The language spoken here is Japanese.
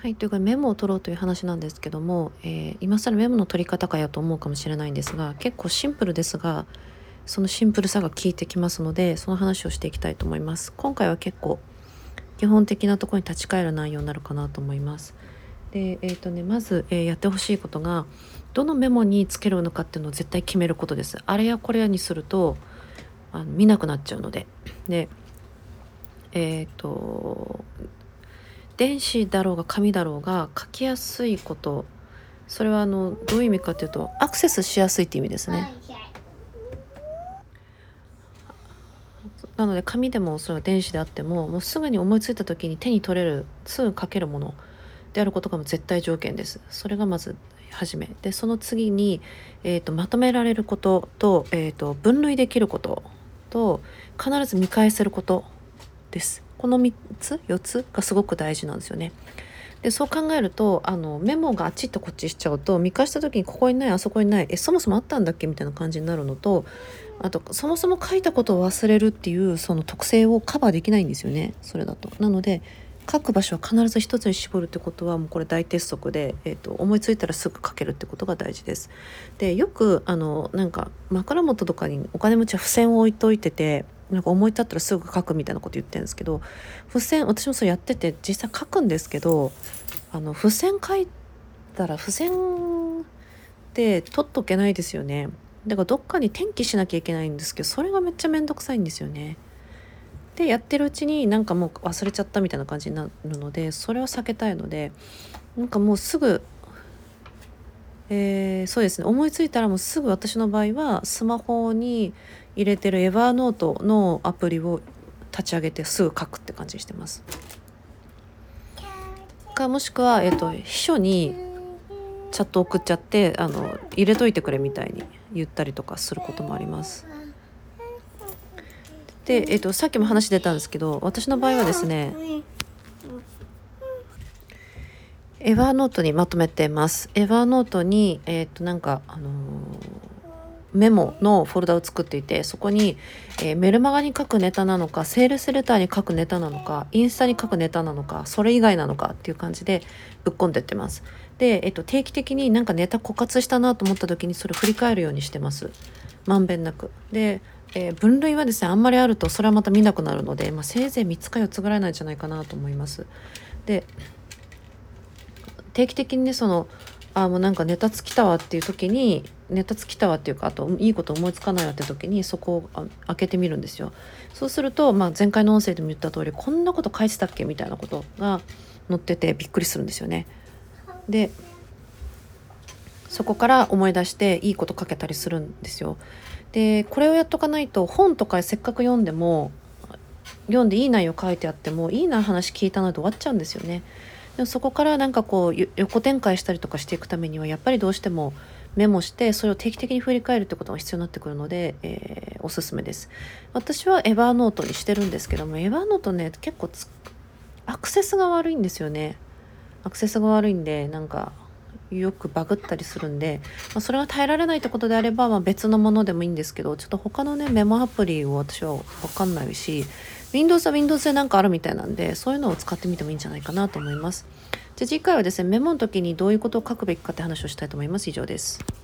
はい、というかメモを取ろうという話なんですけども、今更メモの取り方かやと思うかもしれないんですが、結構シンプルですが、そのシンプルさが効いてきますので、その話をしていきたいと思います。今回は結構基本的なところに立ち返る内容になるかなと思います。で、まず、やってほしいことが、どのメモにつけるのかっていうのを絶対決めることです。あれやこれやにすると見なくなっちゃうので。で、えっ、と電子だろうが紙だろうが書きやすいこと、それはどういう意味かというと、アクセスしやすいっていう意味ですね。なので紙でもそれは電子であっても、もうすぐに思いついた時に手に取れる、すぐ書けるものであることがもう絶対条件です。それがまず初めで、その次に、まとめられることと、分類できることと、必ず見返せることです。この3つ4つがすごく大事なんですよね。でそう考えると、メモがあっちとこっちしちゃうと、見返した時にここにないあそこにない、そもそもあったんだっけみたいな感じになるのと、あとそもそも書いたことを忘れるっていうその特性をカバーできないんですよね、それだと。なので書く場所は必ず一つに絞るってことはもうこれ大鉄則で、思いついたらすぐ書けるってことが大事です。でよくなんか枕元とかにお金持ちは付箋を置いといてて、なんか思い立ったらすぐ書くみたいなこと言ってるんですけど、付箋私もそれやってて実際書くんですけど、付箋書いたら付箋って取っとけないですよね。だからどっかに転記しなきゃいけないんですけど、それがめっちゃめんどくさいんですよね。でやってるうちになんかもう忘れちゃったみたいな感じになるので、それを避けたいので、なんかもうすぐ、そうですね、思いついたらもうすぐ、私の場合はスマホに入れてるエヴァーノートのアプリを立ち上げてすぐ書くって感じにしてます。かもしくは、秘書にチャット送っちゃって入れといてくれみたいに言ったりとかすることもあります。で、さっきも話出たんですけど、私の場合はですね、エヴァーノートにまとめてます。エヴァーノートになんかメモのフォルダを作っていて、そこに、メルマガに書くネタなのか、セールスレターに書くネタなのか、インスタに書くネタなのか、それ以外なのかっていう感じでぶっ込んでってます。で、定期的になんかネタ枯渇したなと思った時にそれを振り返るようにしてます。まんべんなく。で、分類はですね、あんまりあるとそれはまた見なくなるので、せいぜい3つか4つぐらいなんじゃないかなと思います。で、定期的にね、もうなんかネタ尽きたわっていう時に、ネタ尽きたわっていうか、あといいこと思いつかないわって時にそこを開けてみるんですよ。そうすると、前回の音声でも言った通り、こんなこと書いてたっけみたいなことが載っててびっくりするんですよね。でそこから思い出していいこと書けたりするんですよ。でこれをやっとかないと、本とかせっかく読んでも、読んでいい内容書いてあっても、いいな話聞いたなで終わっちゃうんですよね。でもそこからなんかこう横展開したりとかしていくためには、やっぱりどうしてもメモしてそれを定期的に振り返るってことが必要になってくるので、おすすめです。私はエヴァーノートにしてるんですけども、エヴァーノートね、結構アクセスが悪いんですよね。アクセスが悪いんで、なんかよくバグったりするんで、それが耐えられないってことであれば、別のものでもいいんですけど、ちょっと他のねメモアプリを私は分かんないし、 Windows は Windows でなんかあるみたいなんで、そういうのを使ってみてもいいんじゃないかなと思います。じゃあ次回はですね、メモの時にどういうことを書くべきかって話をしたいと思います。以上です。